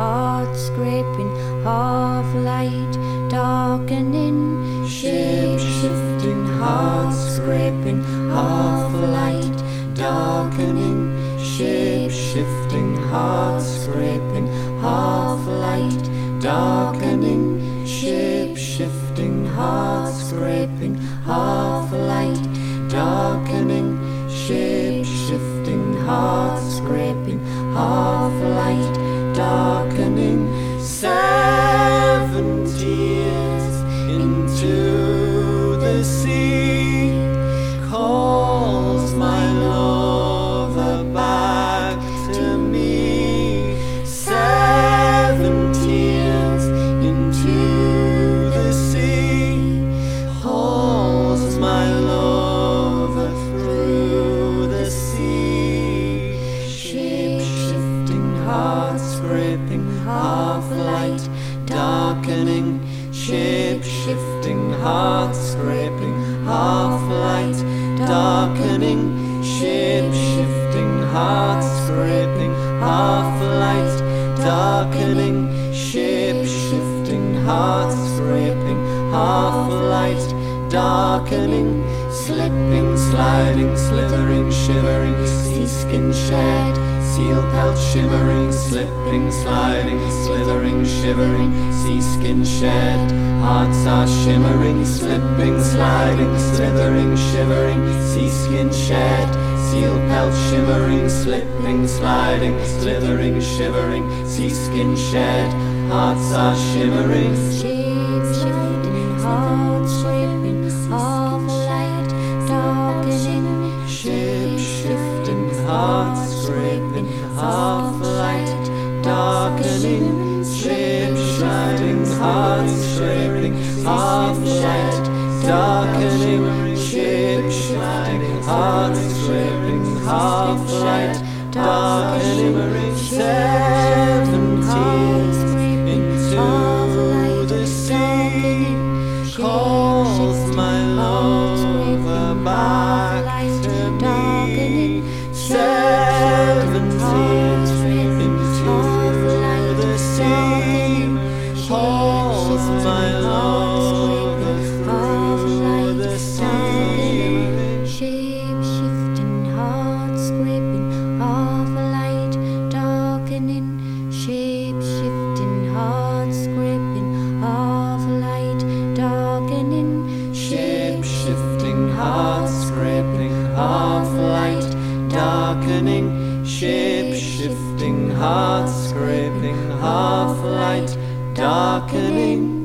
heart scraping, half light, darkening, shape shifting, heart scraping, half light, darkening, shape shifting, heart scraping, half light, darkening, shape shifting, heart scraping, half light, darkening, shape shifting, heart scraping, half light, darkening. 7 tears into the sea calls my lover back to me. 7 tears into the sea calls my lover through the sea. Shape shifting, heart scraping, half light, darkening, shape shifting, heart scraping, half light, darkening, shape shifting, heart scraping, half light, darkening, shape shifting, heart scraping, half light, darkening, slipping, sliding, slithering, shivering, sea skin shed, seal pelt shimmering, slipping, sliding, slithering, shivering, sea skin shed, hearts are shimmering, slipping, sliding, slithering, shivering, sea skin shed, seal pelt shimmering, slipping, sliding, slithering, shivering, sea skin shed, hearts are shimmering. Shape shifting, heart scraping, half light, darkening, shape shifting, heart scraping, half light, darkening, shape shifting, heart scraping, half light, darkening, shape shifting, heart scraping, half light, darkening. 7 tears into the sea calls my lover back to me. 7 tears into the sea calls my lover through the sea. Shape shifting, heart scraping, half light, darkening, shape shifting, heart scraping, half light, darkening, shape shifting, heart scraping, half light, darkening, shape shifting, heart scraping, half light, darkening.